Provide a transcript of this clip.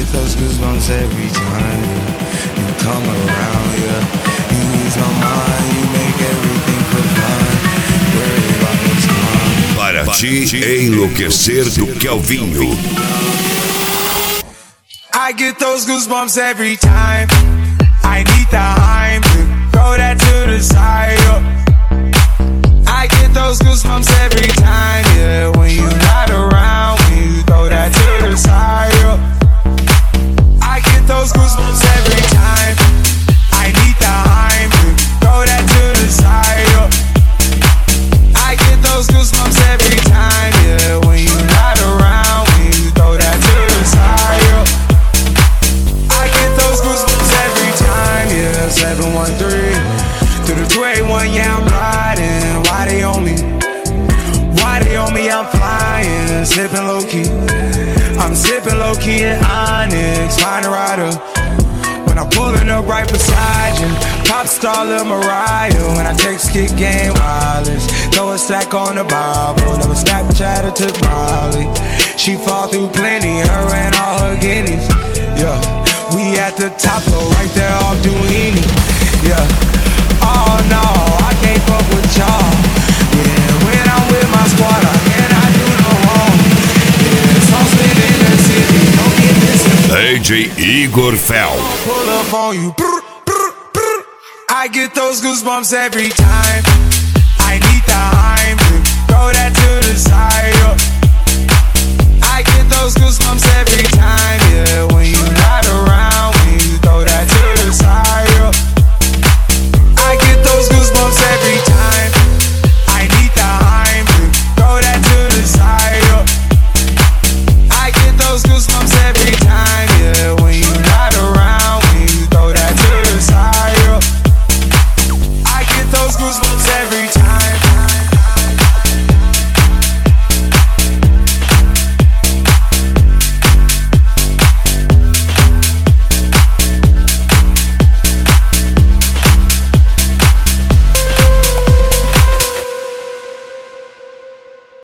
those goosebumps every time you come around, yeah. You ease my mind, you make everything feel fine. Worry about what's gone. Para te enlouquecer do Kelvinho. I get those goosebumps every time. I need the Heimlich, throw that to the side, yeah. I get those goosebumps every time, yeah. When you're not around, when you throw that to the side, yeah. I get those goosebumps every time. I need the Heimlich, throw that to the side, yeah. I get those goosebumps every time, yeah. When you're not around, when you throw that to the side, yeah. I get those goosebumps every time, yeah. 713 through the 281, yeah, I'm riding. Why they on me? Why they on me? I'm flying, sipping low key. I'm sipping low key in Onyx, find a rider. When I'm pulling up right beside you, pop star Lil Mariah. When I text kick game wireless, throw a stack on the Bible. Never Snapchat or took Molly. She fall through plenty, her and all her guineas. Yeah, we at the top floor, right there off Duini. Yeah, oh no, I can't fuck with y'all. Yeah, when I'm with my squad, I cannot do no wrong. Yeah, so spin in the city, don't get missing. DJ Igor Fel. Pull up on you. Brr, brr, brr. I get those goosebumps every time. I need the Heimlich, throw that to the side.